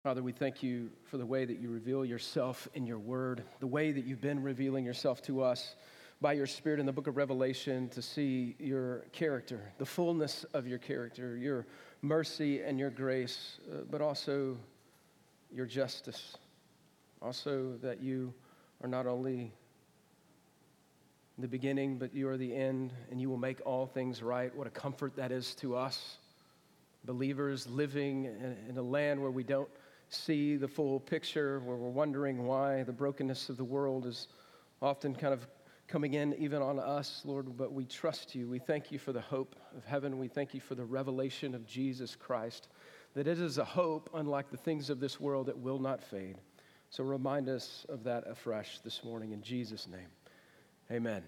Father, we thank you for the way that you reveal yourself in your word, the way that you've been revealing yourself to us by your Spirit in the book of Revelation to see your character, the fullness of your character, your mercy and your grace, but also your justice. Also that you are not only the beginning, but you are the end, and you will make all things right. What a comfort that is to us, believers living in a land where we don't see the full picture, where we're wondering why the brokenness of the world is often kind of coming in even on us, Lord, but we trust you. We thank you for the hope of heaven. We thank you for the revelation of Jesus Christ, that it is a hope unlike the things of this world that will not fade. So remind us of that afresh this morning in Jesus' name. Amen.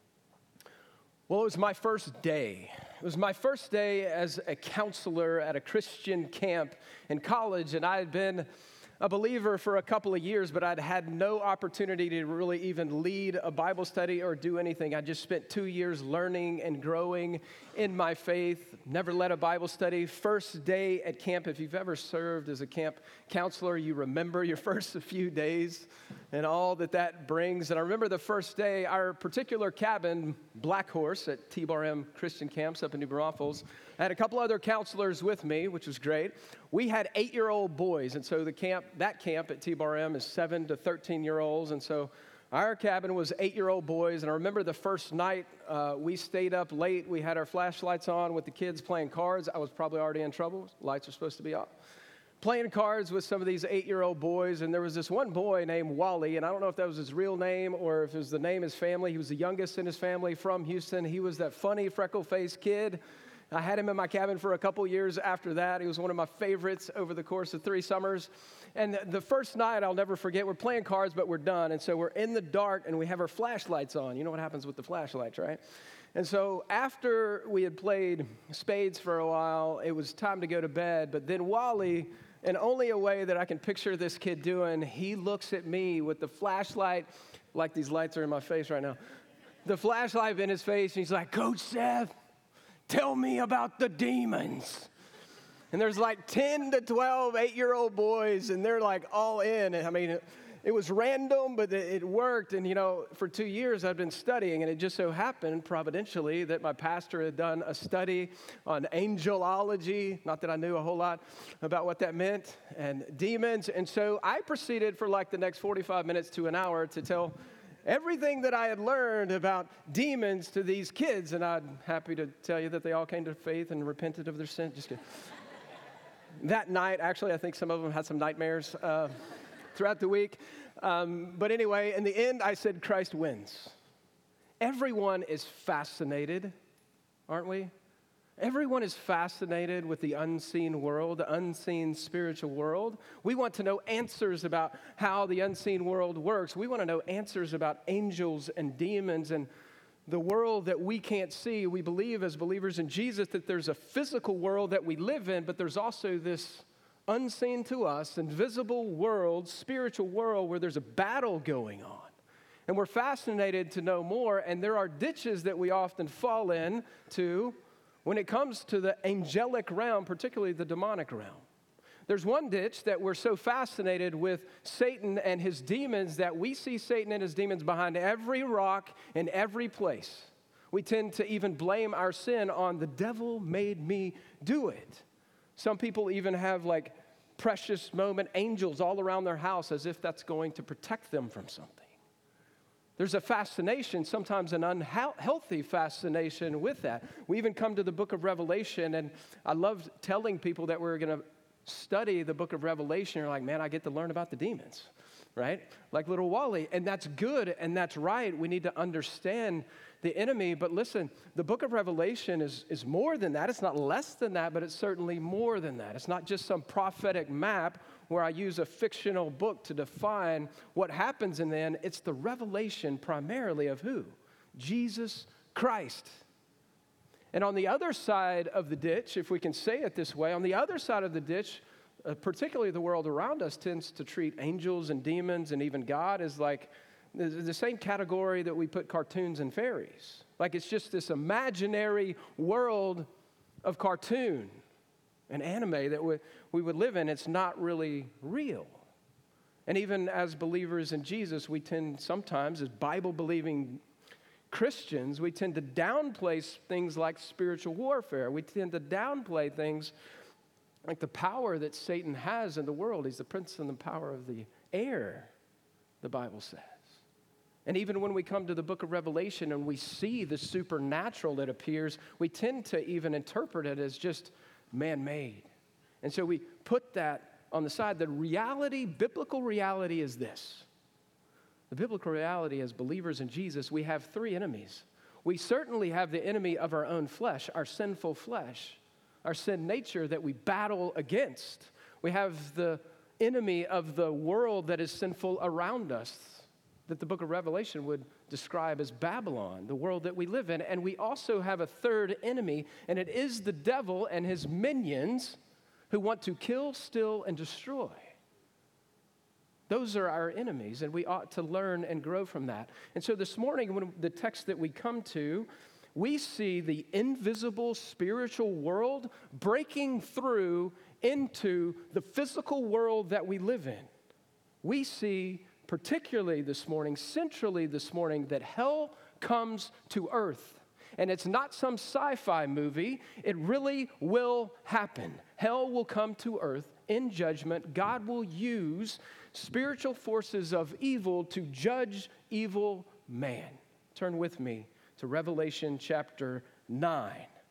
Well, it was my first day. It was my first day as a counselor at a Christian camp in college, and I had been a believer for a couple of years, but I'd had no opportunity to really even lead a Bible study or do anything. I just spent 2 years learning and growing in my faith, never led a Bible study. First day at camp, if you've ever served as a camp counselor, you remember your first few days and all that brings. And I remember the first day, our particular cabin, Black Horse at T-Bar-M Christian Camps up in New Braunfels, I had a couple other counselors with me, which was great. We had 8-year-old boys, and so that camp at T-Bar-M is 7 to 13-year-olds, and so our cabin was 8-year-old boys. And I remember the first night we stayed up late. We had our flashlights on with the kids playing cards. I was probably already in trouble. Lights are supposed to be off. Playing cards with some of these 8-year-old boys, and there was this one boy named Wally, and I don't know if that was his real name or if it was the name of his family. He was the youngest in his family from Houston. He was that funny, freckle-faced kid. I had him in my cabin for a couple years after that. He was one of my favorites over the course of 3 summers. And the first night, I'll never forget, we're playing cards, but we're done. And so we're in the dark, and we have our flashlights on. You know what happens with the flashlights, right? And so after we had played spades for a while, it was time to go to bed. But then Wally, in only a way that I can picture this kid doing, he looks at me with the flashlight, like these lights are in my face right now, the flashlight in his face, and he's like, "Coach Seth, tell me about the demons." And there's like 10 to 12 8-year-old boys, and they're like all in. And I mean, it was random, but it worked. And, you know, for 2 years I've been studying, and it just so happened providentially that my pastor had done a study on angelology. Not that I knew a whole lot about what that meant, and demons. And so I proceeded for like the next 45 minutes to an hour to tell everything that I had learned about demons to these kids, and I'm happy to tell you that they all came to faith and repented of their sin. Just kidding. That night, actually, I think some of them had some nightmares throughout the week. But anyway, in the end, I said Christ wins. Everyone is fascinated, aren't we? Everyone is fascinated with the unseen world, the unseen spiritual world. We want to know answers about how the unseen world works. We want to know answers about angels and demons and the world that we can't see. We believe as believers in Jesus that there's a physical world that we live in, but there's also this unseen to us, invisible world, spiritual world where there's a battle going on. And we're fascinated to know more, and there are ditches that we often fall into when it comes to the angelic realm, particularly the demonic realm. There's one ditch that we're so fascinated with Satan and his demons that we see Satan and his demons behind every rock in every place. We tend to even blame our sin on the devil made me do it. Some people even have like precious moment angels all around their house as if that's going to protect them from something. There's a fascination, sometimes an unhealthy fascination with that. We even come to the book of Revelation, and I love telling people that we're going to study the book of Revelation. You're like, man, I get to learn about the demons, right? Like little Wally, and that's good, and that's right. We need to understand the enemy, but listen, the book of Revelation is more than that. It's not less than that, but it's certainly more than that. It's not just some prophetic map where I use a fictional book to define what happens in the end. It's the revelation primarily of who? Jesus Christ. And on the other side of the ditch, if we can say it this way, on the other side of the ditch, particularly the world around us tends to treat angels and demons and even God as like the same category that we put cartoons and fairies. Like it's just this imaginary world of cartoon. an anime that we would live in. It's not really real. And even as believers in Jesus, we tend sometimes, as Bible-believing Christians, we tend to downplay things like spiritual warfare. We tend to downplay things like the power that Satan has in the world. He's the prince and the power of the air, the Bible says. And even when we come to the book of Revelation and we see the supernatural that appears, we tend to even interpret it as just man-made. And so we put that on the side. The reality, biblical reality is this. The biblical reality as believers in Jesus, we have three enemies. We certainly have the enemy of our own flesh, our sinful flesh, our sin nature that we battle against. We have the enemy of the world that is sinful around us, that the book of Revelation would describe as Babylon, the world that we live in. And we also have a third enemy, and it is the devil and his minions who want to kill, steal, and destroy. Those are our enemies, and we ought to learn and grow from that. And so this morning, when the text that we come to, we see the invisible spiritual world breaking through into the physical world that we live in. We see, particularly this morning, centrally this morning, that hell comes to earth. And it's not some sci-fi movie. It really will happen. Hell will come to earth in judgment. God will use spiritual forces of evil to judge evil man. Turn with me to Revelation chapter 9.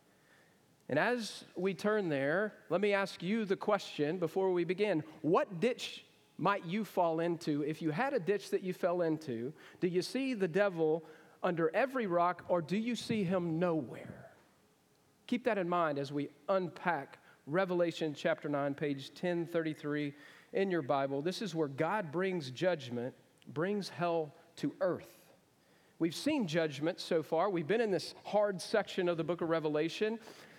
And as we turn there, let me ask you the question before we begin. What ditch might you fall into? If you had a ditch that you fell into, do you see the devil under every rock, or do you see him nowhere? Keep that in mind as we unpack Revelation chapter 9, page 1033 in your Bible. This is where God brings judgment, brings hell to earth. We've seen judgment so far. We've been in this hard section of the book of Revelation,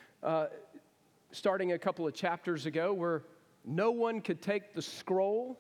starting a couple of chapters ago, where no one could take the scroll.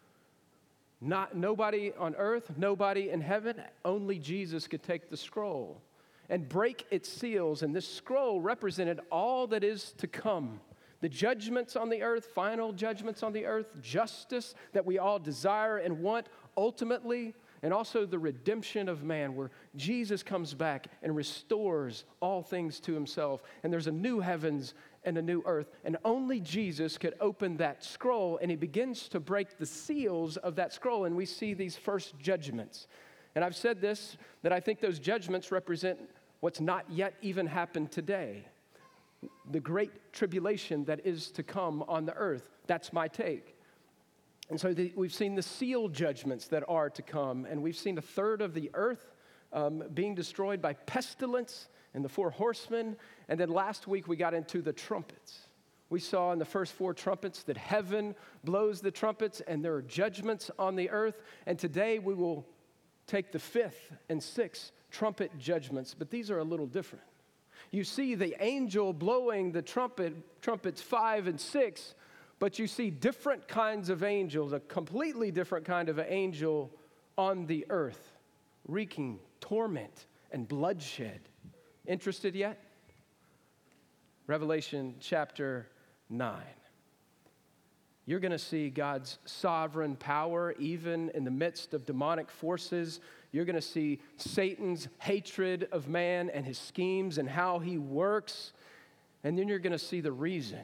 Nobody on earth, nobody in heaven, only Jesus could take the scroll and break its seals. And this scroll represented all that is to come. The judgments on the earth, final judgments on the earth, justice that we all desire and want ultimately, and also the redemption of man, where Jesus comes back and restores all things to himself. And there's a new heavens and a new earth, and only Jesus could open that scroll, and he begins to break the seals of that scroll, and we see these first judgments. And I've said this, that I think those judgments represent what's not yet even happened today. The great tribulation that is to come on the earth. That's my take. And so we've seen the seal judgments that are to come, and we've seen a third of the earth being destroyed by pestilence and the four horsemen. And then last week we got into the trumpets. We saw in the first four trumpets that heaven blows the trumpets and there are judgments on the earth. And today we will take the fifth and sixth trumpet judgments, but these are a little different. You see the angel blowing the trumpets 5 and 6, but you see different kinds of angels, a completely different kind of an angel on the earth, wreaking torment and bloodshed. Interested yet? Revelation chapter 9. You're going to see God's sovereign power even in the midst of demonic forces. You're going to see Satan's hatred of man and his schemes and how he works. And then you're going to see the reason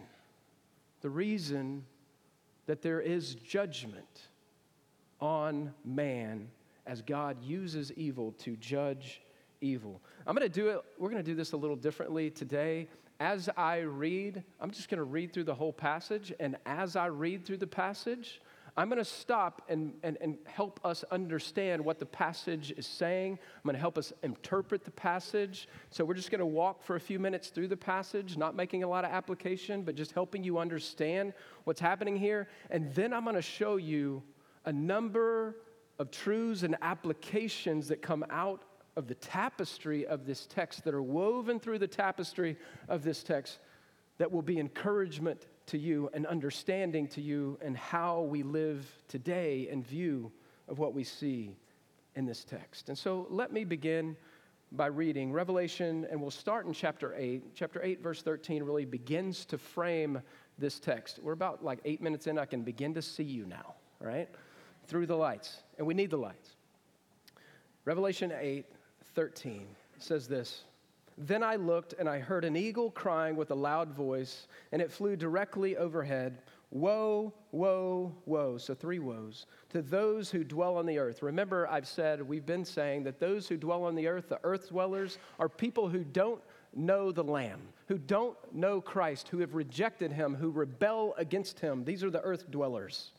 that there is judgment on man as God uses evil to judge evil. We're going to do this a little differently today. As I read, I'm just going to read through the whole passage, and as I read through the passage, I'm going to stop and help us understand what the passage is saying. I'm going to help us interpret the passage. So we're just going to walk for a few minutes through the passage, not making a lot of application, but just helping you understand what's happening here. And then I'm going to show you a number of truths and applications that come out of the tapestry of this text, that are woven through the tapestry of this text, that will be encouragement to you and understanding to you and how we live today in view of what we see in this text. And so let me begin by reading Revelation, and we'll start in chapter 8. Chapter 8, verse 13 really begins to frame this text. We're about like 8 minutes in. I can begin to see you now, right? Through the lights, and we need the lights. Revelation 8:13 says this, "Then I looked, and I heard an eagle crying with a loud voice, and it flew directly overhead. Woe, woe, woe," so 3 woes, "to those who dwell on the earth." Remember, we've been saying that those who dwell on the earth dwellers, are people who don't know the Lamb, who don't know Christ, who have rejected him, who rebel against him. These are the earth dwellers.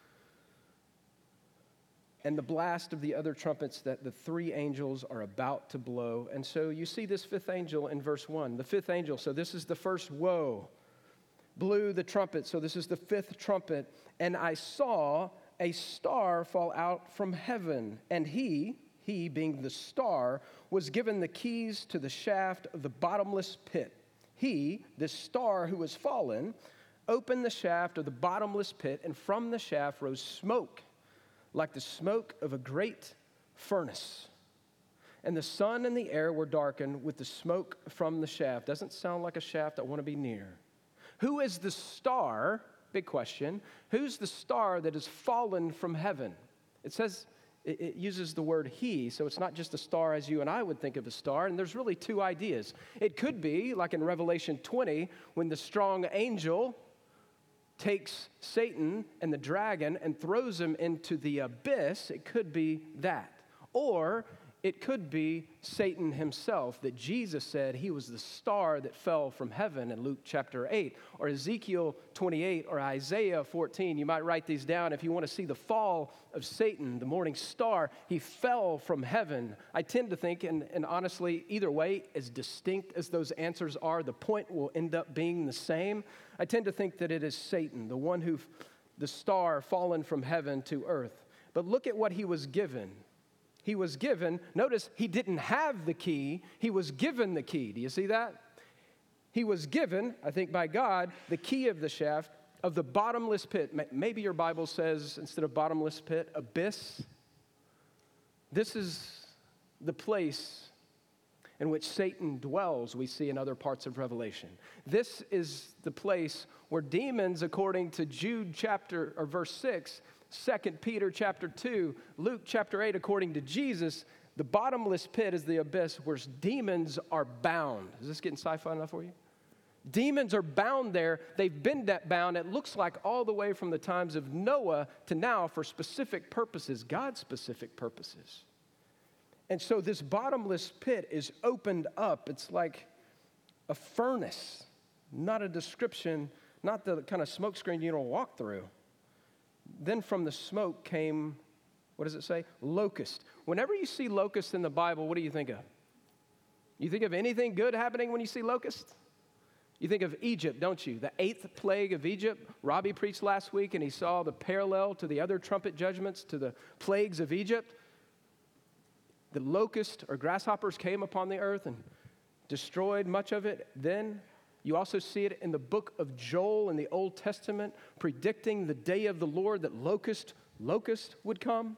And the blast of the other trumpets that the 3 angels are about to blow. And so you see this 5th angel in verse 1. The 5th angel, so this is the first woe, blew the trumpet. So this is the 5th trumpet. "And I saw a star fall out from heaven. And he being the star, was given the keys to the shaft of the bottomless pit. He, this star who was fallen, opened the shaft of the bottomless pit, and from the shaft rose smoke, like the smoke of a great furnace. And the sun and the air were darkened with the smoke from the shaft." Doesn't sound like a shaft I want to be near. Who is the star? Big question. Who's the star that has fallen from heaven? It says, it uses the word he, so it's not just a star as you and I would think of a star, and there's really 2 ideas. It could be, like in Revelation 20, when the strong angel takes Satan and the dragon and throws him into the abyss. It could be that. Or it could be Satan himself, that Jesus said he was the star that fell from heaven in Luke chapter 8, or Ezekiel 28, or Isaiah 14. You might write these down if you want to see the fall of Satan, the morning star. He fell from heaven. I tend to think, and honestly, either way, as distinct as those answers are, the point will end up being the same. I tend to think that it is Satan, the star fallen from heaven to earth. But look at what he was given. He was given, notice he didn't have the key, he was given the key. Do you see that? He was given, I think by God, the key of the shaft of the bottomless pit. Maybe your Bible says, instead of bottomless pit, abyss. This is the place in which Satan dwells, we see in other parts of Revelation. This is the place where demons, according to Jude verse 6, 2 Peter chapter 2, Luke chapter 8, according to Jesus, the bottomless pit is the abyss where demons are bound. Is this getting sci-fi enough for you? Demons are bound there. They've been bound, it looks like, all the way from the times of Noah to now for specific purposes, God's specific purposes. And so this bottomless pit is opened up. It's like a furnace, not a description, not the kind of smoke screen you don't walk through. Then from the smoke came, what does it say? Locust. Whenever you see locust in the Bible, what do you think of? You think of anything good happening when you see locust? You think of Egypt, don't you? The 8th plague of Egypt. Robbie preached last week, and he saw the parallel to the other trumpet judgments, to the plagues of Egypt. The locust or grasshoppers came upon the earth and destroyed much of it. Then you also see it in the book of Joel in the Old Testament, predicting the day of the Lord, that locust would come.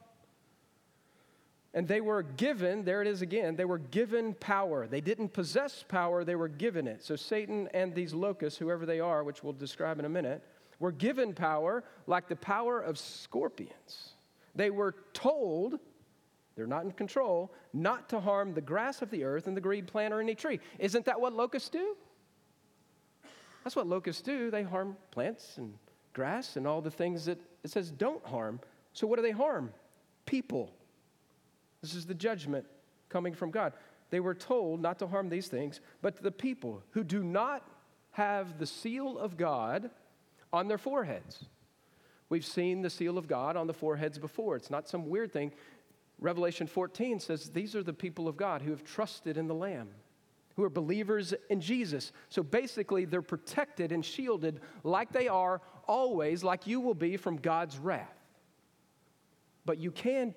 And they were given, there it is again, they were given power. They didn't possess power, they were given it. So Satan and these locusts, whoever they are, which we'll describe in a minute, were given power like the power of scorpions. They were told, they're not in control, not to harm the grass of the earth and the green plant or any tree. Isn't that what locusts do? That's what locusts do. They harm plants and grass and all the things that it says don't harm. So what do they harm? People. This is the judgment coming from God. They were told not to harm these things, but the people who do not have the seal of God on their foreheads. We've seen the seal of God on the foreheads before. It's not some weird thing. Revelation 14 says these are the people of God who have trusted in the Lamb, who are believers in Jesus. So basically, they're protected and shielded like they are always, like you will be from God's wrath. But you can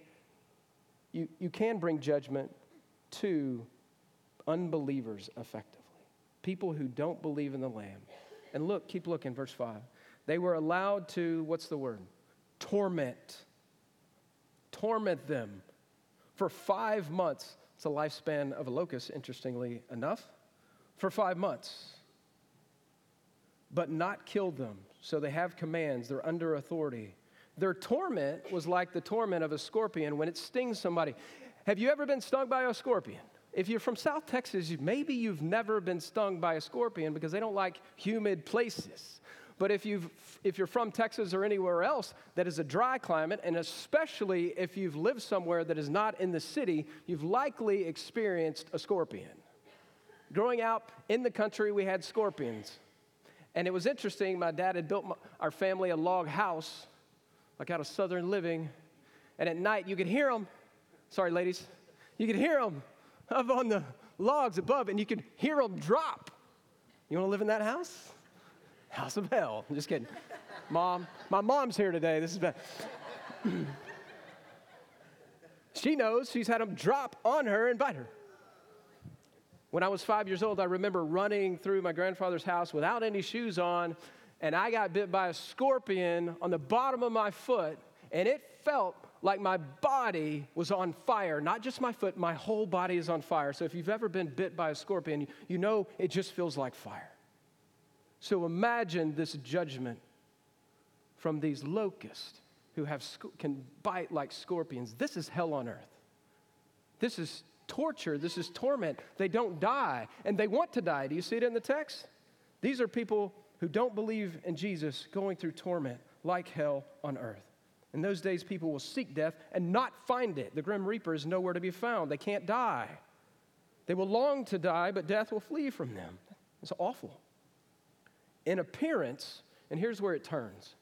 bring judgment to unbelievers effectively, people who don't believe in the Lamb. And look, keep looking, verse 5. They were allowed to, what's the word? Torment them for 5 months. It's a lifespan of a locust, interestingly enough, for 5 months, but not killed them. So they have commands. They're under authority. Their torment was like the torment of a scorpion when it stings somebody. Have you ever been stung by a scorpion? If you're from South Texas, maybe you've never been stung by a scorpion because they don't like humid places. But if you're from Texas or anywhere else that is a dry climate, and especially if you've lived somewhere that is not in the city, you've likely experienced a scorpion. Growing out in the country, we had scorpions. And it was interesting, my dad had built our family a log house, like out of Southern living. And at night, you could hear them. Sorry, ladies. You could hear them up on the logs above, and you could hear them drop. You want to live in that house? House of hell. I'm just kidding. Mom, my mom's here today. This is bad. She knows. She's had them drop on her and bite her. When I was 5 years old, I remember running through my grandfather's house without any shoes on, and I got bit by a scorpion on the bottom of my foot, and it felt like my body was on fire. Not just my foot, my whole body is on fire. So if you've ever been bit by a scorpion, you know it just feels like fire. So imagine this judgment from these locusts who can bite like scorpions. This is hell on earth. This is torture. This is torment. They don't die, and they want to die. Do you see it in the text? These are people who don't believe in Jesus going through torment like hell on earth. In those days, people will seek death and not find it. The grim reaper is nowhere to be found. They can't die. They will long to die, but death will flee from them. It's awful. In appearance, and here's where it turns.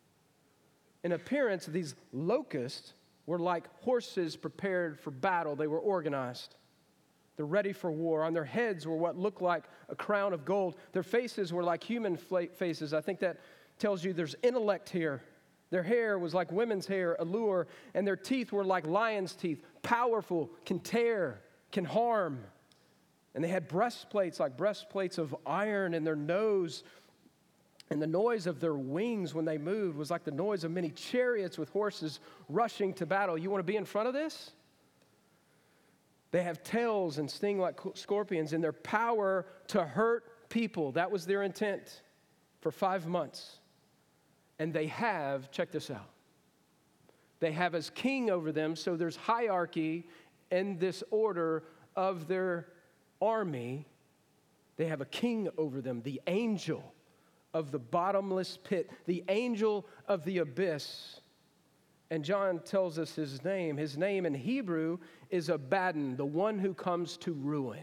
In appearance, these locusts were like horses prepared for battle. They were organized. They're ready for war. On their heads were what looked like a crown of gold. Their faces were like human faces. I think that tells you there's intellect here. Their hair was like women's hair, allure, and their teeth were like lion's teeth, powerful, can tear, can harm. And they had breastplates like breastplates of iron in their nose. And the noise of their wings when they moved was like the noise of many chariots with horses rushing to battle. You want to be in front of this? They have tails and sting like scorpions, and their power to hurt people. That was their intent for 5 months. And they have, check this out, they have as king over them, so there's hierarchy in this order of their army. They have a king over them, the angel of the bottomless pit, the angel of the abyss. And John tells us his name. His name in Hebrew is Abaddon, the one who comes to ruin.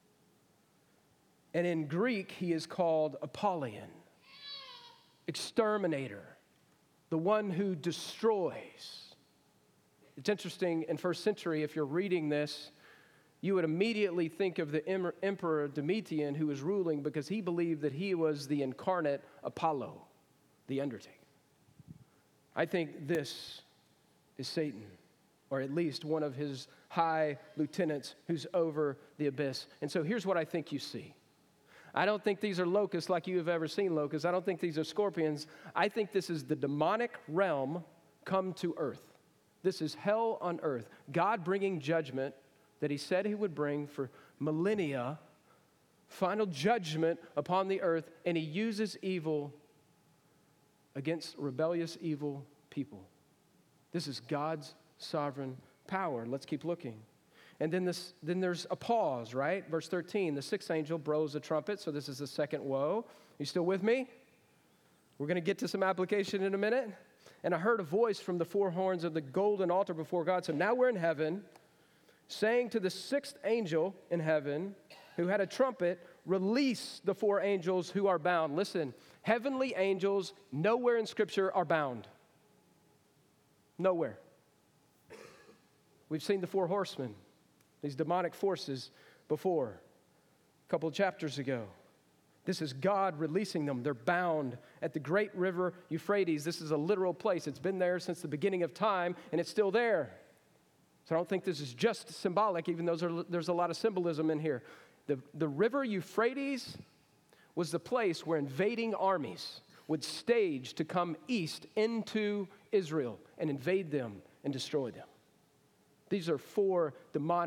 And in Greek, he is called Apollyon, exterminator, the one who destroys. It's interesting, in first century, if you're reading this, you would immediately think of the Emperor Domitian who was ruling because he believed that he was the incarnate Apollo, the undertaker. I think this is Satan, or at least one of his high lieutenants who's over the abyss. And so here's what I think you see. I don't think these are locusts like you have ever seen locusts. I don't think these are scorpions. I think this is the demonic realm come to earth. This is hell on earth. God bringing judgment that he said he would bring for millennia, final judgment upon the earth, and he uses evil against rebellious evil people. This is God's sovereign power. Let's keep looking. And then there's a pause, right? Verse 13, the sixth angel blows a trumpet, so this is the second woe. You still with me? We're going to get to some application in a minute. And I heard a voice from the four horns of the golden altar before God. So now we're in heaven, saying to the sixth angel in heaven, who had a trumpet, release the four angels who are bound. Listen, heavenly angels nowhere in Scripture are bound. Nowhere. We've seen the four horsemen, these demonic forces, before, a couple of chapters ago. This is God releasing them. They're bound at the great river Euphrates. This is a literal place. It's been there since the beginning of time, and it's still there. So I don't think this is just symbolic, even though there's a lot of symbolism in here. The river Euphrates was the place where invading armies would stage to come east into Israel and invade them and destroy them. These are four demonic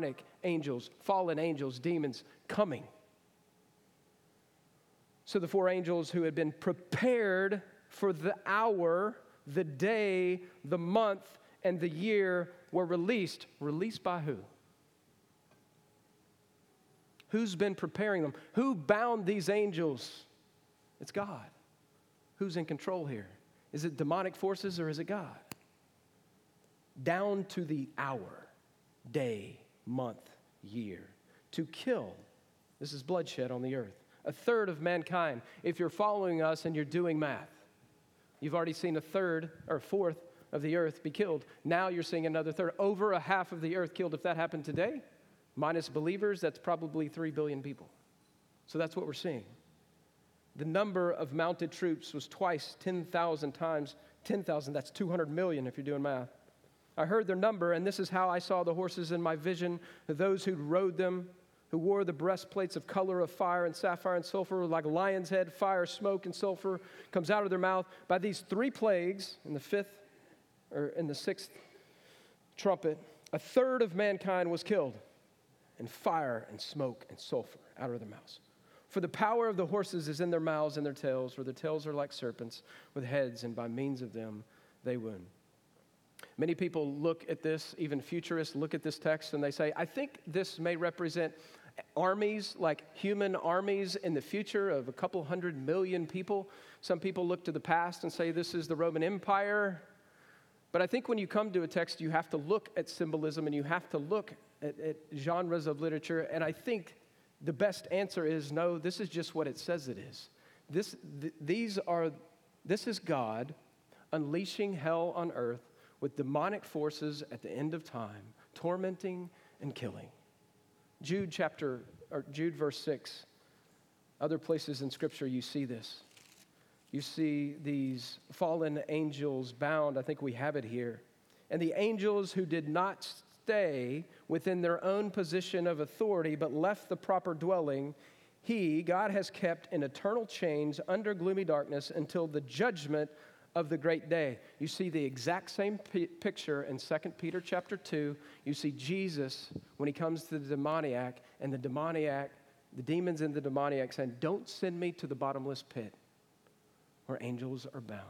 angels, fallen angels, demons coming. So the 4 angels who had been prepared for the hour, the day, the month, and the year were released. Released by who? Who's been preparing them? Who bound these angels? It's God. Who's in control here? Is it demonic forces or is it God? Down to the hour, day, month, year, to kill. This is bloodshed on the earth. 1/3 of mankind. If you're following us and you're doing math, you've already seen 1/3 or 1/4 of the earth be killed. Now you're seeing another 1/3. Over a half of the earth killed. If that happened today, minus believers, that's probably 3 billion people. So that's what we're seeing. The number of mounted troops was twice 10,000 times 10,000. That's 200 million if you're doing math. I heard their number, and this is how I saw the horses in my vision. Those who rode them, who wore the breastplates of color of fire and sapphire and sulfur, like a lion's head, fire, smoke, and sulfur comes out of their mouth. By these 3 plagues, in the 5th or in the 6th trumpet, 1/3 of mankind was killed, and fire and smoke and sulfur out of their mouths. For the power of the horses is in their mouths and their tails, for their tails are like serpents with heads, and by means of them they wound. Many people look at this, even futurists look at this text, and they say, I think this may represent armies, like human armies in the future of a couple 100 million people. Some people look to the past and say this is the Roman Empire. But I think when you come to a text, you have to look at symbolism and you have to look at genres of literature. And I think the best answer is no, this is just what it says it is. This is God unleashing hell on earth with demonic forces at the end of time, tormenting and killing. Jude verse 6. Other places in Scripture you see this. You see these fallen angels bound. I think we have it here. And the angels who did not stay within their own position of authority but left the proper dwelling, God has kept in eternal chains under gloomy darkness until the judgment of the great day. You see the exact same picture in 2 Peter chapter 2. You see Jesus when he comes to the demoniac, and the demons in the demoniac saying, don't send me to the bottomless pit where angels are bound.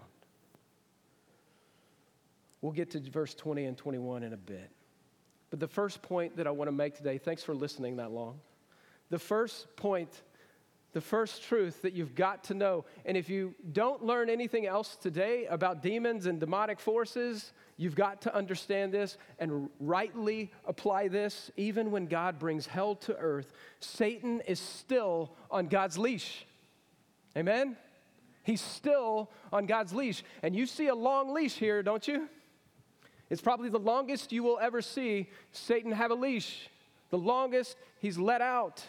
We'll get to verse 20 and 21 in a bit. But the first point that I want to make today, thanks for listening that long. The first point, the first truth that you've got to know, and if you don't learn anything else today about demons and demonic forces, you've got to understand this and rightly apply this. Even when God brings hell to earth, Satan is still on God's leash. Amen? He's still on God's leash. And you see a long leash here, don't you? It's probably the longest you will ever see Satan have a leash. The longest he's let out.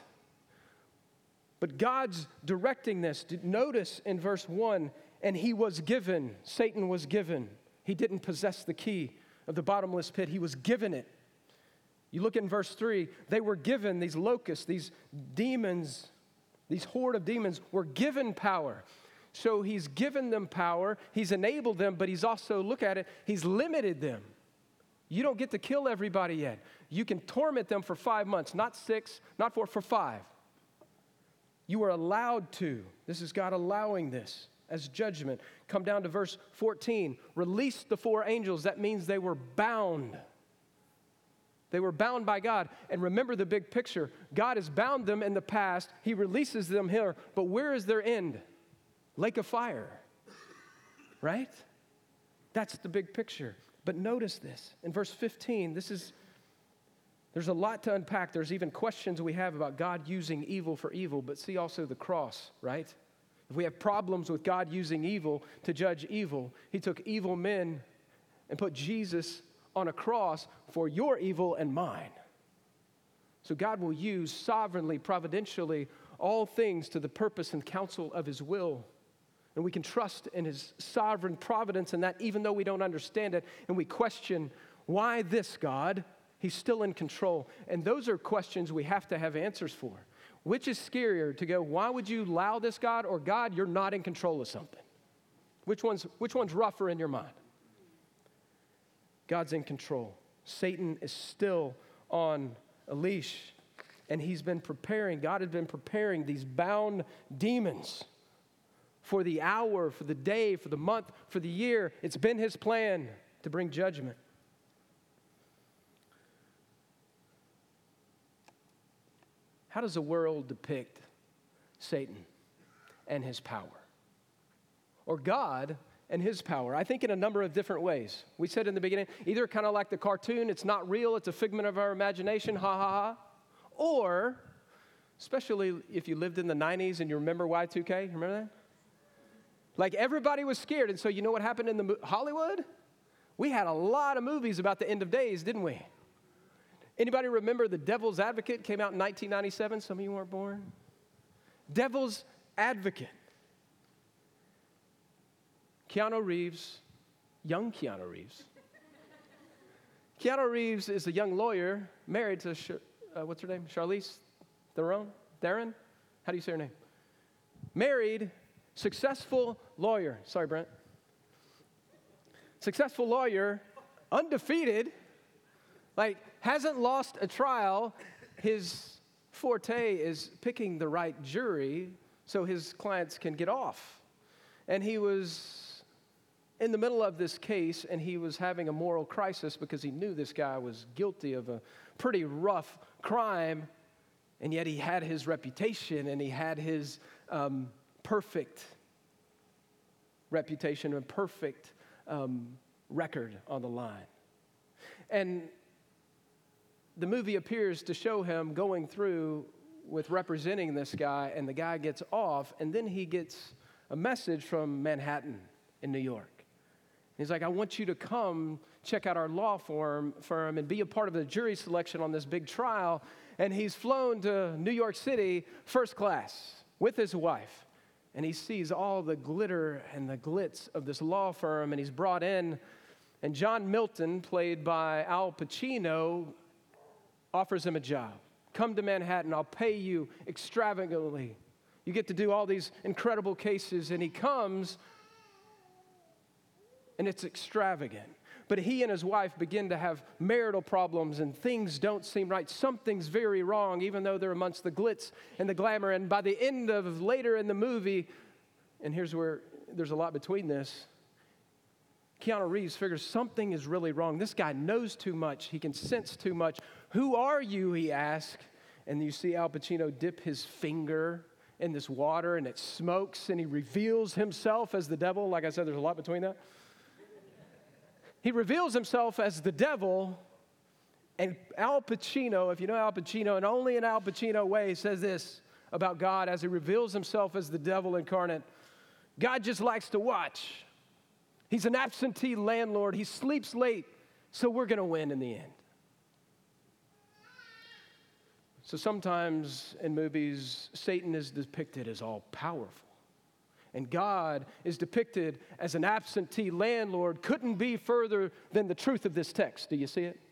But God's directing this. Notice in verse 1, and he was given, Satan was given. He didn't possess the key of the bottomless pit. He was given it. You look in verse 3, they were given, these locusts, these demons, these horde of demons were given power. So he's given them power, he's enabled them, but he's also, look at it, he's limited them. You don't get to kill everybody yet. You can torment them for 5 months, not 6, not 4, for 5. You are allowed to. This is God allowing this as judgment. Come down to verse 14. Release the 4 angels. That means they were bound. They were bound by God. And remember the big picture. God has bound them in the past. He releases them here. But where is their end? Lake of fire. Right? That's the big picture. But notice this. In verse 15, there's a lot to unpack. There's even questions we have about God using evil for evil, but see also the cross, right? If we have problems with God using evil to judge evil, he took evil men and put Jesus on a cross for your evil and mine. So God will use sovereignly, providentially, all things to the purpose and counsel of his will. And we can trust in his sovereign providence in that, even though we don't understand it and we question, why this, God? He's still in control. And those are questions we have to have answers for. Which is scarier, to go, why would you allow this, God? Or, God, you're not in control of something. Which one's rougher in your mind? God's in control. Satan is still on a leash. And he's been preparing, God had been preparing these bound demons for the hour, for the day, for the month, for the year. It's been his plan to bring judgment. How does the world depict Satan and his power? Or God and his power? I think in a number of different ways. We said in the beginning, either kind of like the cartoon, it's not real, it's a figment of our imagination, ha ha ha. Or, especially if you lived in the 90s and you remember Y2K, remember that? Like everybody was scared, and so you know what happened in Hollywood? We had a lot of movies about the end of days, didn't we? Anybody remember The Devil's Advocate came out in 1997? Some of you weren't born. Devil's Advocate. Keanu Reeves, young Keanu Reeves. Keanu Reeves is a young lawyer married to, what's her name? Charlize Theron? Theron? How do you say her name? Married, successful lawyer. Sorry, Brent. Successful lawyer, undefeated, like hasn't lost a trial. His forte is picking the right jury so his clients can get off. And he was in the middle of this case, and he was having a moral crisis because he knew this guy was guilty of a pretty rough crime, and yet he had his reputation, and he had his perfect reputation and perfect record on the line. And the movie appears to show him going through with representing this guy, and the guy gets off, and then he gets a message from Manhattan in New York. He's like, I want you to come check out our law firm and be a part of the jury selection on this big trial. And he's flown to New York City first class with his wife. And he sees all the glitter and the glitz of this law firm, and he's brought in. And John Milton, played by Al Pacino, offers him a job. Come to Manhattan, I'll pay you extravagantly. You get to do all these incredible cases. And he comes, and it's extravagant. But he and his wife begin to have marital problems, and things don't seem right. Something's very wrong, even though they're amongst the glitz and the glamour. And by the end of later in the movie, and here's where there's a lot between this, Keanu Reeves figures something is really wrong. This guy knows too much. He can sense too much. Who are you, he asks. And you see Al Pacino dip his finger in this water, and it smokes, and he reveals himself as the devil. Like I said, there's a lot between that. He reveals himself as the devil, and Al Pacino, if you know Al Pacino, and only in Al Pacino way, says this about God as he reveals himself as the devil incarnate. God just likes to watch. He's an absentee landlord. He sleeps late, so we're going to win in the end. So sometimes in movies, Satan is depicted as all powerful. And God is depicted as an absentee landlord. Couldn't be further than the truth of this text. Do you see it?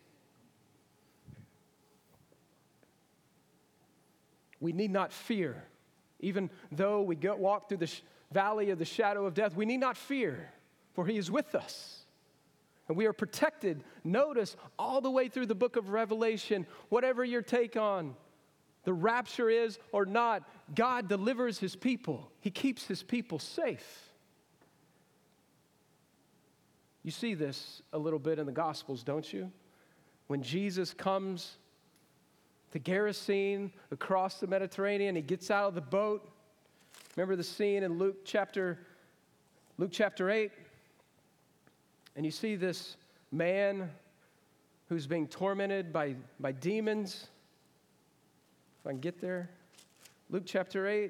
We need not fear. Even though we walk through the valley of the shadow of death, we need not fear, for he is with us. And we are protected. Notice all the way through the book of Revelation, whatever your take on the rapture is or not, God delivers his people. He keeps his people safe. You see this a little bit in the Gospels, don't you? When Jesus comes to Gerasene across the Mediterranean, he gets out of the boat. Remember the scene in Luke chapter 8? And you see this man who's being tormented by demons. If I can get there. Luke chapter 8.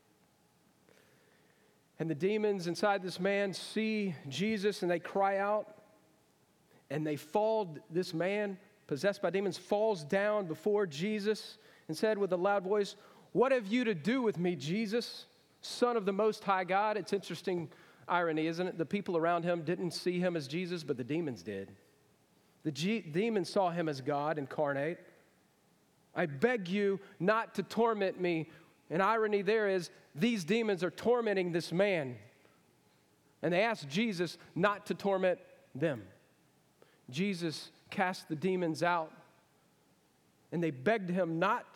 And the demons inside this man see Jesus, and they cry out. And they fall, this man, possessed by demons, falls down before Jesus and said with a loud voice, "What have you to do with me, Jesus, Son of the Most High God?" It's interesting irony, isn't it? The people around him didn't see him as Jesus, but the demons did. The demons saw him as God incarnate. "I beg you not to torment me." And irony there is, these demons are tormenting this man. And they ask Jesus not to torment them. Jesus cast the demons out. And they begged him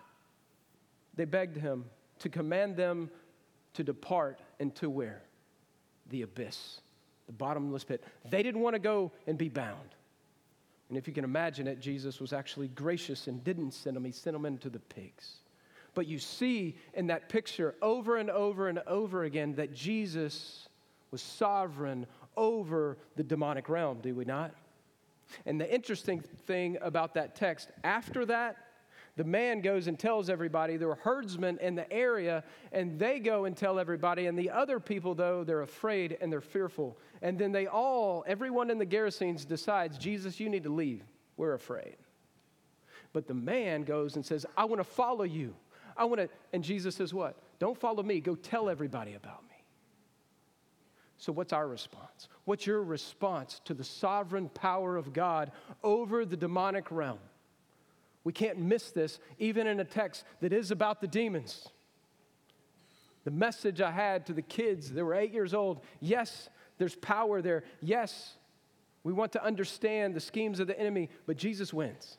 to command them to depart into where? The abyss, the bottomless pit. They didn't want to go and be bound. And if you can imagine it, Jesus was actually gracious and didn't send them. He sent them into the pigs. But you see in that picture over and over and over again that Jesus was sovereign over the demonic realm, do we not? And the interesting thing about that text, after that, the man goes and tells everybody. There were herdsmen in the area, and they go and tell everybody. And the other people, though, they're afraid and they're fearful. And then everyone in the Gerasenes decides, Jesus, you need to leave. We're afraid. But the man goes and says, I want to follow you. And Jesus says what? Don't follow me. Go tell everybody about me. So what's our response? What's your response to the sovereign power of God over the demonic realm? We can't miss this, even in a text that is about the demons. The message I had to the kids that were 8 years old, yes, there's power there. Yes, we want to understand the schemes of the enemy, but Jesus wins.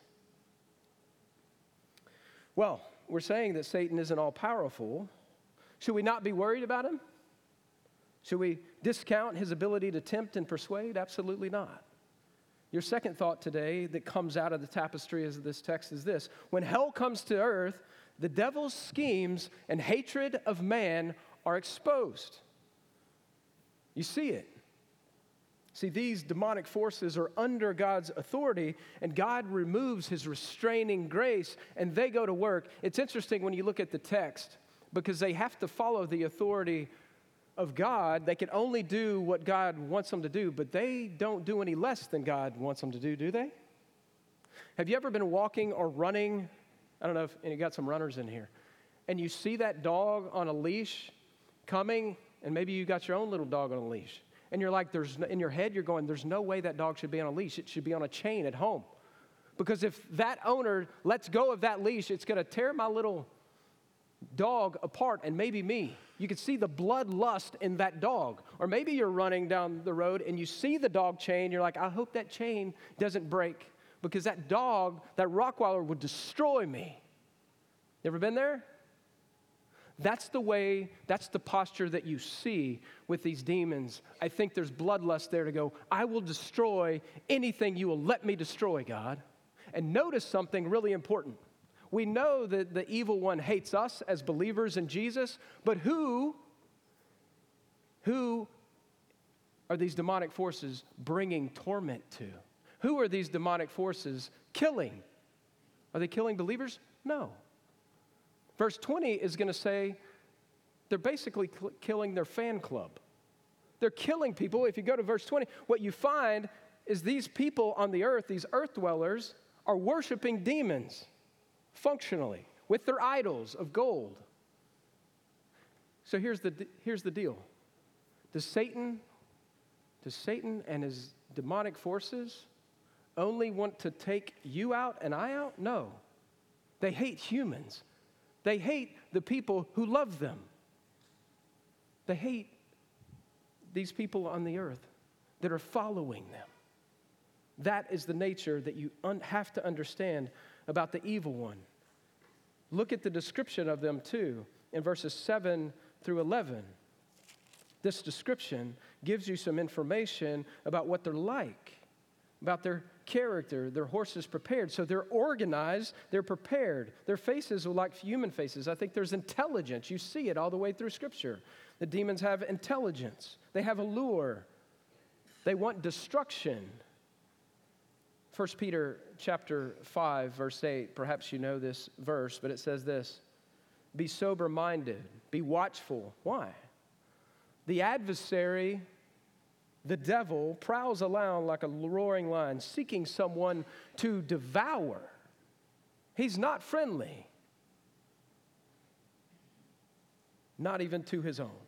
Well, we're saying that Satan isn't all-powerful. Should we not be worried about him? Should we discount his ability to tempt and persuade? Absolutely not. Your second thought today that comes out of the tapestry of this text is this. When hell comes to earth, the devil's schemes and hatred of man are exposed. You see it. See, these demonic forces are under God's authority, and God removes his restraining grace, and they go to work. It's interesting when you look at the text, because they have to follow the authority of God. They can only do what God wants them to do, but they don't do any less than God wants them to do they? Have you ever been walking or running? I don't know if you got some runners in here. And you see that dog on a leash coming, and maybe you got your own little dog on a leash. And you're like, in your head, you're going, there's no way that dog should be on a leash. It should be on a chain at home. Because if that owner lets go of that leash, it's going to tear my little dog apart, and maybe me. You can see the bloodlust in that dog. Or maybe you're running down the road and you see the dog chain. You're like, I hope that chain doesn't break, because that dog, that Rottweiler, would destroy me. You ever been there? That's the posture that you see with these demons. I think there's bloodlust there to go, I will destroy anything you will let me destroy, God. And notice something really important. We know that the evil one hates us as believers in Jesus, but who are these demonic forces bringing torment to? Who are these demonic forces killing? Are they killing believers? No. Verse 20 is going to say they're basically killing their fan club. They're killing people. If you go to verse 20, what you find is these people on the earth, these earth dwellers, are worshiping demons functionally with their idols of gold. So here's the deal. Does Satan and his demonic forces only want to take you out and I out? No. They hate humans. They hate the people who love them. They hate these people on the earth that are following them. That is the nature that you have to understand about the evil one. Look at the description of them too in verses 7 through 11. This description gives you some information about what they're like, about their character. Their horses prepared. So they're organized, they're prepared. Their faces are like human faces. I think there's intelligence. You see it all the way through Scripture. The demons have intelligence. They have a lure. They want destruction. 1 Peter chapter 5, verse 8, perhaps you know this verse, but it says this, be sober-minded, be watchful. Why? The adversary, the devil, prowls around like a roaring lion, seeking someone to devour. He's not friendly, not even to his own.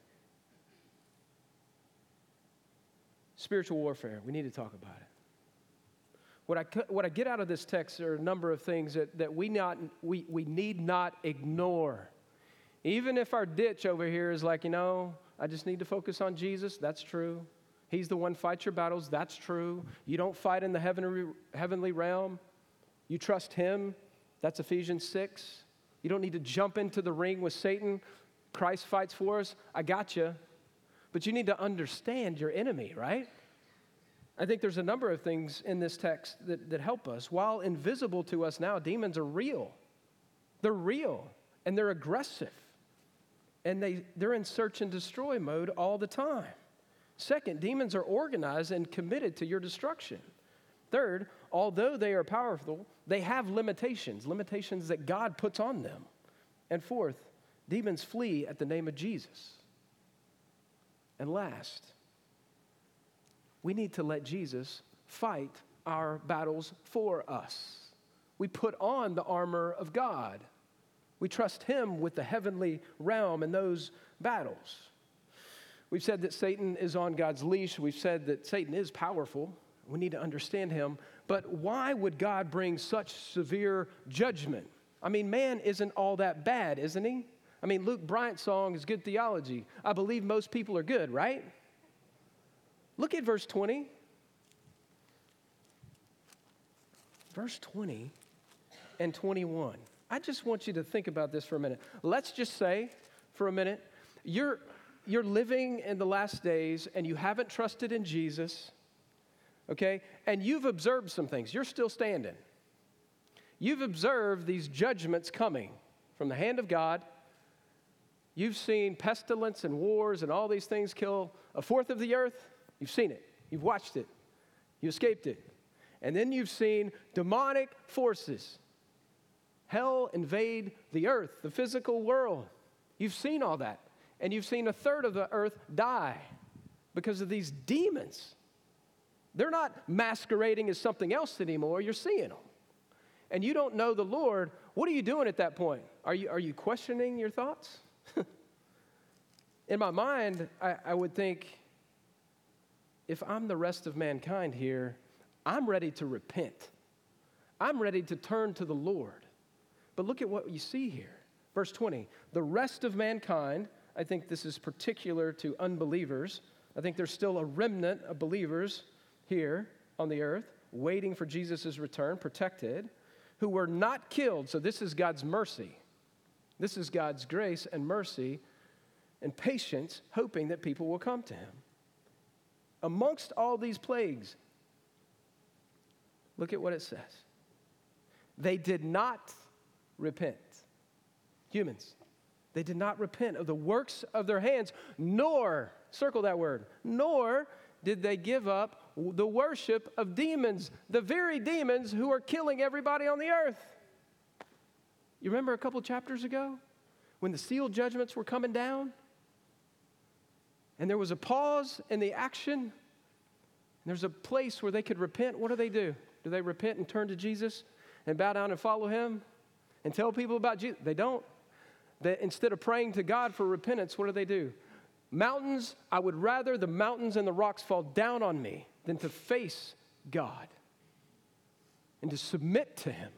Spiritual warfare, we need to talk about it. What I get out of this text are a number of things that we need not ignore. Even if our ditch over here is like, I just need to focus on Jesus, that's true. He's the one fights your battles, that's true. You don't fight in the heavenly realm. You trust him, That's Ephesians 6. You don't need to jump into the ring with Satan. Christ fights for us. I got you. But you need to understand your enemy, right? I think there's a number of things in this text that help us. While invisible to us now, demons are real. They're real, and they're aggressive. And they're in search and destroy mode all the time. Second, demons are organized and committed to your destruction. Third, although they are powerful, they have limitations that God puts on them. And fourth, demons flee at the name of Jesus. And last, we need to let Jesus fight our battles for us. We put on the armor of God. We trust him with the heavenly realm in those battles. We've said that Satan is on God's leash. We've said that Satan is powerful. We need to understand him. But why would God bring such severe judgment? I mean, man isn't all that bad, isn't he? I mean, Luke Bryant's song is good theology. I believe most people are good, right? Look at verse 20. Verse 20 and 21. I just want you to think about this for a minute. Let's just say for a minute, you're living in the last days and you haven't trusted in Jesus, okay? And you've observed some things. You're still standing. You've observed these judgments coming from the hand of God. You've seen pestilence and wars and all these things kill a fourth of the earth. You've seen it. You've watched it. You escaped it. And then you've seen demonic forces. Hell invade the earth, the physical world. You've seen all that. And you've seen a third of the earth die because of these demons. They're not masquerading as something else anymore. You're seeing them. And you don't know the Lord. What are you doing at that point? Are you questioning your thoughts? In my mind, I would think, if I'm the rest of mankind here, I'm ready to repent. I'm ready to turn to the Lord. But look at what you see here. Verse 20, the rest of mankind, I think this is particular to unbelievers. I think there's still a remnant of believers here on the earth waiting for Jesus' return, protected, who were not killed. So this is God's mercy. This is God's grace and mercy and patience, hoping that people will come to him. Amongst all these plagues, look at what it says. They did not repent. Humans, they did not repent of the works of their hands, nor, circle that word, nor did they give up the worship of demons, the very demons who are killing everybody on the earth. You remember a couple chapters ago when the seal judgments were coming down? And there was a pause in the action. And there's a place where they could repent. What do? Do they repent and turn to Jesus and bow down and follow him and tell people about Jesus? They don't. Instead of praying to God for repentance, what do? Mountains, I would rather the mountains and the rocks fall down on me than to face God and to submit to him.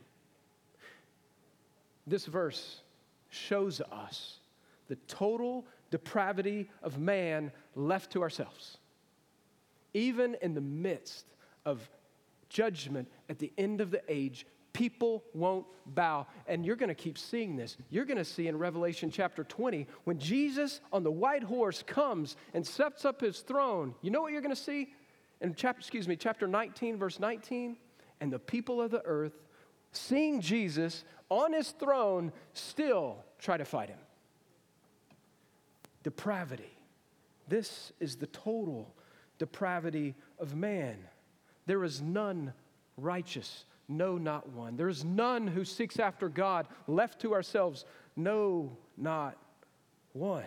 This verse shows us the total depravity of man left to ourselves. Even in the midst of judgment at the end of the age, people won't bow. And you're going to keep seeing this. You're going to see in Revelation chapter 20, when Jesus on the white horse comes and sets up his throne, you know what you're going to see? In chapter 19, verse 19, and the people of the earth, seeing Jesus on his throne, still try to fight him. Depravity. This is the total depravity of man. There is none righteous, no, not one. There is none who seeks after God. Left to ourselves, no, not one.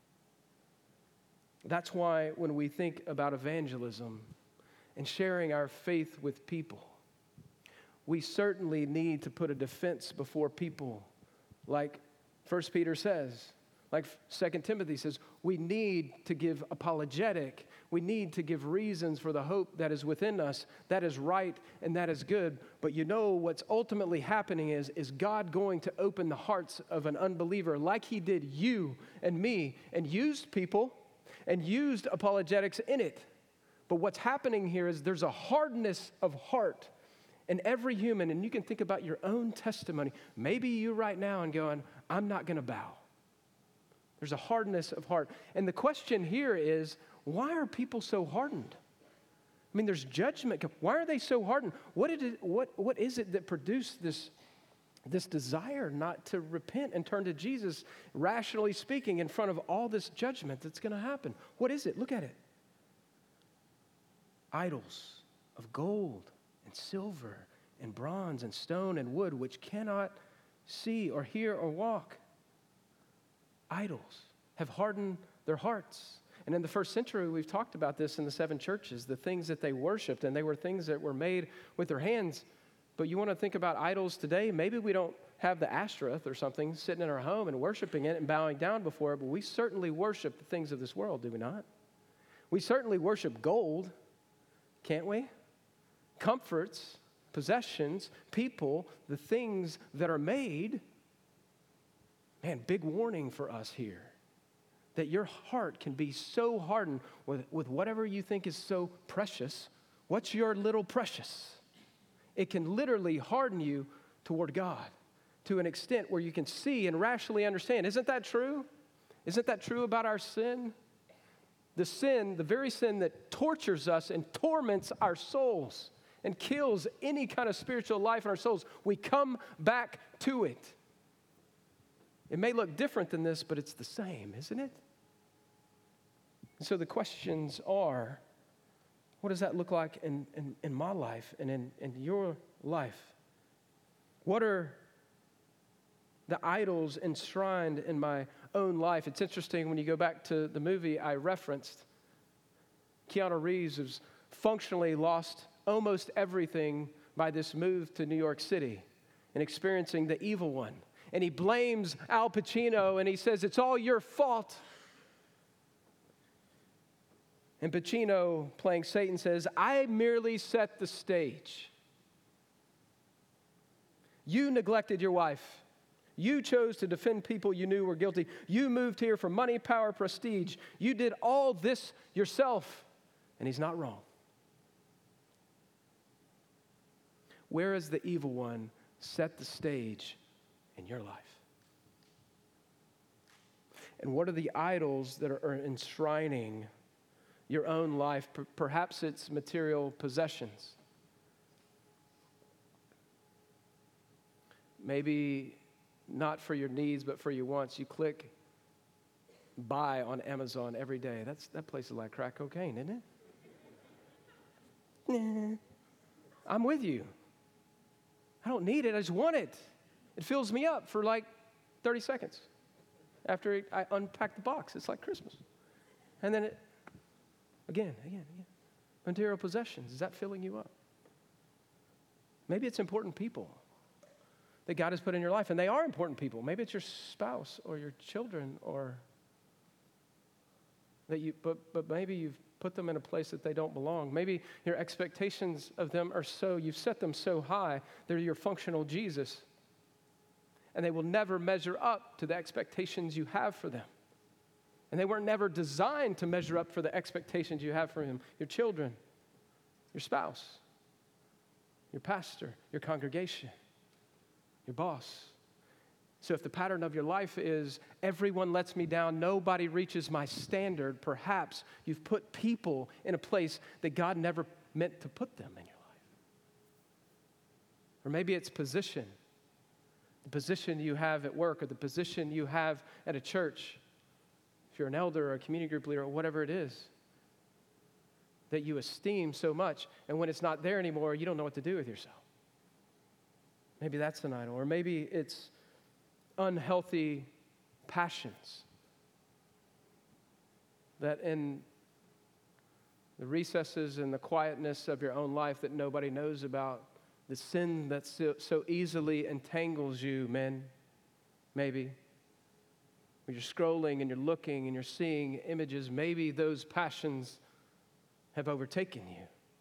That's why when we think about evangelism and sharing our faith with people, we certainly need to put a defense before people, like 1 Peter says, like 2 Timothy says. We need to give apologetic. We need to give reasons for the hope that is within us. That is right and that is good. But you know what's ultimately happening is God going to open the hearts of an unbeliever like he did you and me, and used people and used apologetics in it. But what's happening here is there's a hardness of heart And every human, and you can think about your own testimony, maybe you right now and going, I'm not going to bow. There's a hardness of heart. And the question here is, why are people so hardened? I mean, there's judgment. Why are they so hardened? What is it that produced this desire not to repent and turn to Jesus, rationally speaking, in front of all this judgment that's going to happen? What is it? Look at it. Idols of gold and silver and bronze and stone and wood, which cannot see or hear or walk. Idols have hardened their hearts. And in the first century, we've talked about this in the 7 churches, the things that they worshiped, and they were things that were made with their hands. But you want to think about idols today? Maybe we don't have the Ashtoreth or something sitting in our home and worshiping it and bowing down before it, but we certainly worship the things of this world, do we not? We certainly worship gold, can't we? Comforts, possessions, people, the things that are made. Man, big warning for us here. That your heart can be so hardened with whatever you think is so precious. What's your little precious? It can literally harden you toward God to an extent where you can see and rationally understand. Isn't that true? Isn't that true about our sin? The sin, the very sin that tortures us and torments our souls and kills any kind of spiritual life in our souls, we come back to it. It may look different than this, but it's the same, isn't it? And so the questions are, what does that look like in my life and in your life? What are the idols enshrined in my own life? It's interesting when you go back to the movie I referenced, Keanu Reeves has functionally lost almost everything by this move to New York City and experiencing the evil one. And he blames Al Pacino and he says, it's all your fault. And Pacino, playing Satan, says, I merely set the stage. You neglected your wife. You chose to defend people you knew were guilty. You moved here for money, power, prestige. You did all this yourself. And he's not wrong. Where has the evil one set the stage in your life? And what are the idols that are enshrining your own life? Perhaps it's material possessions. Maybe not for your needs, but for your wants. You click buy on Amazon every day. That place is like crack cocaine, isn't it? I'm with you. I don't need it. I just want it. It fills me up for like 30 seconds. After I unpack the box, it's like Christmas. And then again. Material possessions, is that filling you up? Maybe it's important people that God has put in your life, and they are important people. Maybe it's your spouse or your children, or that but maybe you've put them in a place that they don't belong. Maybe your expectations of them are you've set them so high, they're your functional Jesus, and they will never measure up to the expectations you have for them. And they were never designed to measure up for the expectations you have for him. Your children, your spouse, your pastor, your congregation, your boss. So if the pattern of your life is everyone lets me down, nobody reaches my standard, perhaps you've put people in a place that God never meant to put them in your life. Or maybe it's position. The position you have at work, or the position you have at a church. If you're an elder or a community group leader or whatever it is that you esteem so much, and when it's not there anymore, you don't know what to do with yourself. Maybe that's an idol. Or maybe it's unhealthy passions that in the recesses and the quietness of your own life that nobody knows about, the sin that so easily entangles you, men, maybe. When you're scrolling and you're looking and you're seeing images, maybe those passions have overtaken you.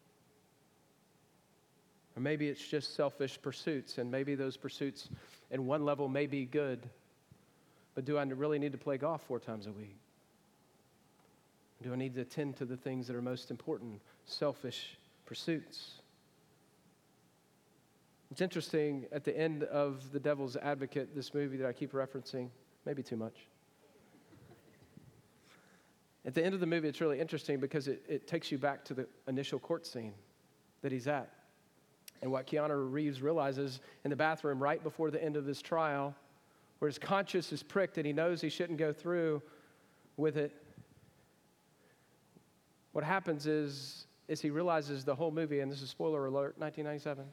Or maybe it's just selfish pursuits, and maybe those pursuits in one level may be good, but do I really need to play golf 4 times a week? Do I need to attend to the things that are most important? Selfish pursuits. It's interesting, at the end of The Devil's Advocate, this movie that I keep referencing, maybe too much. At the end of the movie, it's really interesting because it takes you back to the initial court scene that he's at. And what Keanu Reeves realizes in the bathroom right before the end of his trial, where his conscience is pricked and he knows he shouldn't go through with it, what happens is he realizes the whole movie, and this is spoiler alert, 1997.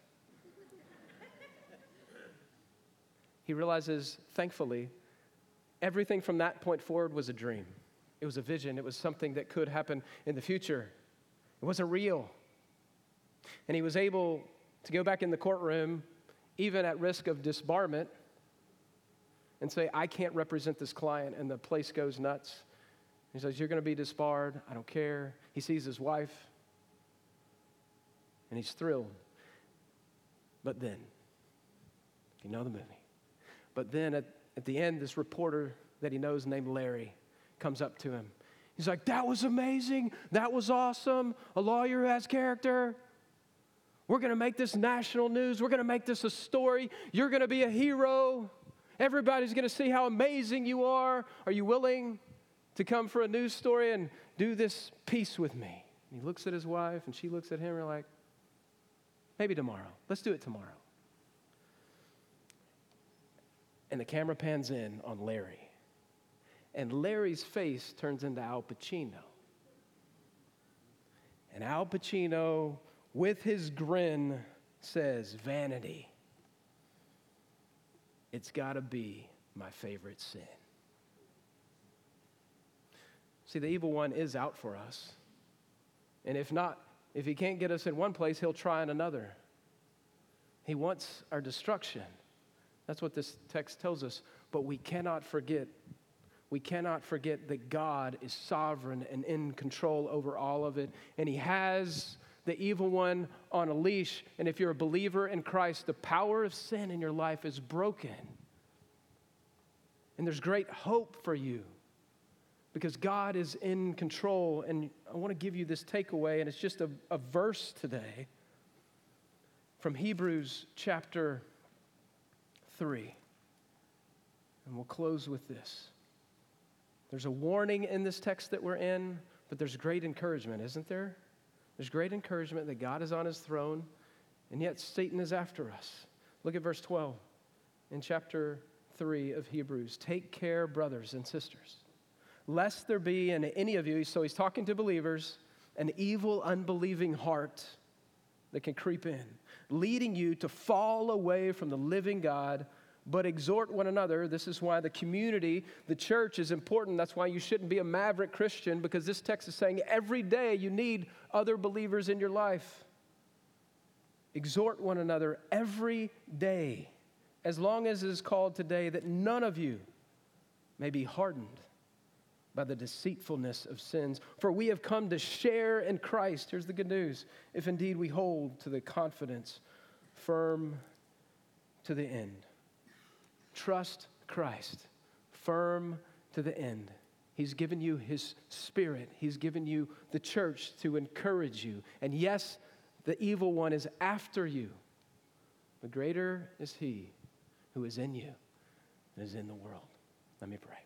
He realizes, thankfully, everything from that point forward was a dream. It was a vision. It was something that could happen in the future. It wasn't real. And he was able to go back in the courtroom, even at risk of disbarment, and say, I can't represent this client, and the place goes nuts. He says, you're going to be disbarred. I don't care. He sees his wife, and he's thrilled. But then, you know the movie. But then at the end, this reporter that he knows named Larry comes up to him. He's like, that was amazing. That was awesome. A lawyer who has character. We're going to make this national news. We're going to make this a story. You're going to be a hero. Everybody's going to see how amazing you are. Are you willing to come for a news story and do this piece with me? And he looks at his wife, and she looks at him, and they're like, maybe tomorrow. Let's do it tomorrow. And the camera pans in on Larry. And Larry's face turns into Al Pacino. And Al Pacino, with his grin, says, vanity. It's got to be my favorite sin. See, the evil one is out for us. And if he can't get us in one place, he'll try in another. He wants our destruction. That's what this text tells us. But we cannot forget that God is sovereign and in control over all of it. And he has the evil one on a leash. And if you're a believer in Christ, the power of sin in your life is broken. And there's great hope for you because God is in control. And I want to give you this takeaway, and it's just a verse today from Hebrews chapter 3. And we'll close with this. There's a warning in this text that we're in, but there's great encouragement, isn't there? There's great encouragement that God is on his throne, and yet Satan is after us. Look at verse 12 in chapter 3 of Hebrews. Take care, brothers and sisters, lest there be in any of you, so he's talking to believers, an evil, unbelieving heart that can creep in, leading you to fall away from the living God, but exhort one another. This is why the community, the church is important. That's why you shouldn't be a maverick Christian, because this text is saying every day you need other believers in your life. Exhort one another every day, as long as it is called today, that none of you may be hardened by the deceitfulness of sins. For we have come to share in Christ. Here's the good news. If indeed we hold to the confidence firm to the end. Trust Christ, firm to the end. He's given you his Spirit. He's given you the church to encourage you. And yes, the evil one is after you, but greater is he who is in you and is in the world. Let me pray.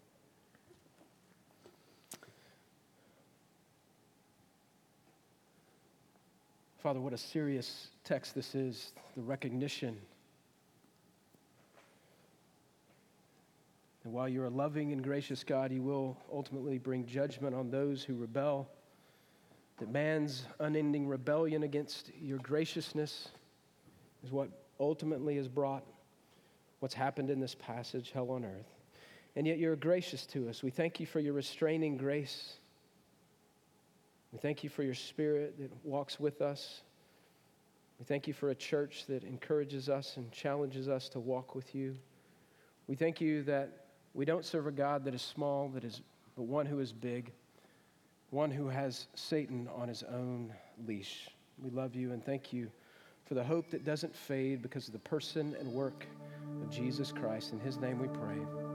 Father, what a serious text this is, the recognition. And while you're a loving and gracious God, you will ultimately bring judgment on those who rebel. That man's unending rebellion against your graciousness is what ultimately has brought what's happened in this passage, hell on earth. And yet you're gracious to us. We thank you for your restraining grace. We thank you for your Spirit that walks with us. We thank you for a church that encourages us and challenges us to walk with you. We thank you that we don't serve a God that is small, but one who is big, one who has Satan on his own leash. We love you and thank you for the hope that doesn't fade because of the person and work of Jesus Christ. In his name we pray.